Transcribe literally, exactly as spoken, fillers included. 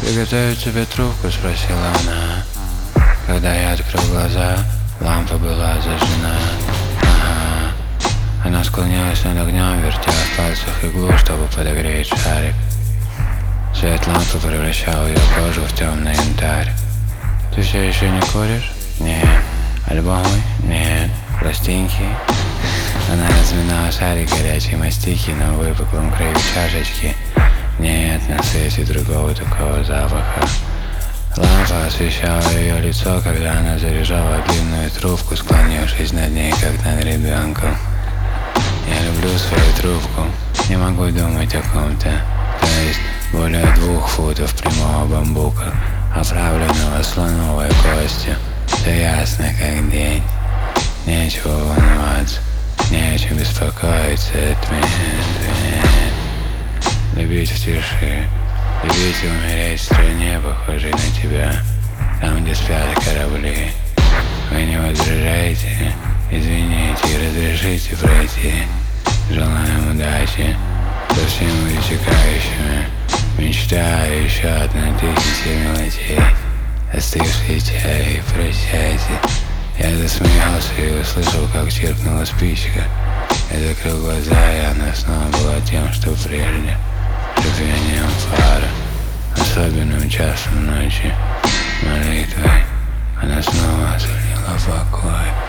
«Приготовить тебе трубку?» — спросила она. Когда я открыл глаза, лампа была зажжена. Ага. Она склонялась над огнем, вертя в пальцах иглу, чтобы подогреть шарик. Свет лампы превращал ее кожу в темный янтарь. «Ты все еще не куришь?» «Нет». «Альбомы?» «Нет». «Пластинки?» Она разминала шарик горячей мастики на выпуклом краю чашечки. Нет на свете другого такого запаха. Лампа освещала ее лицо, когда она заряжала длинную трубку, склонившись над ней, как над ребенком. Я люблю свою трубку, не могу думать о ком-то. То есть более двух футов прямого бамбука, оправленного слоновой костью. Все ясно, как день. Нечего волноваться, не о чем беспокоиться. Любить в тиши, любить и умереть в стране, похожей на тебя, там, где спят корабли. Вы не возражаете? Извините и разрешите пройти. Желаем удачи со всеми вытекающими. Мечтаю еще одна тысяча мелочей. Остывший чай, прощайте. Я засмеялся и услышал, как чиркнула спичка. Я закрыл глаза, и она снова была тем, что прежде. Шипением фара, особенным часом ночи, молитвой. Она снова сулила покой.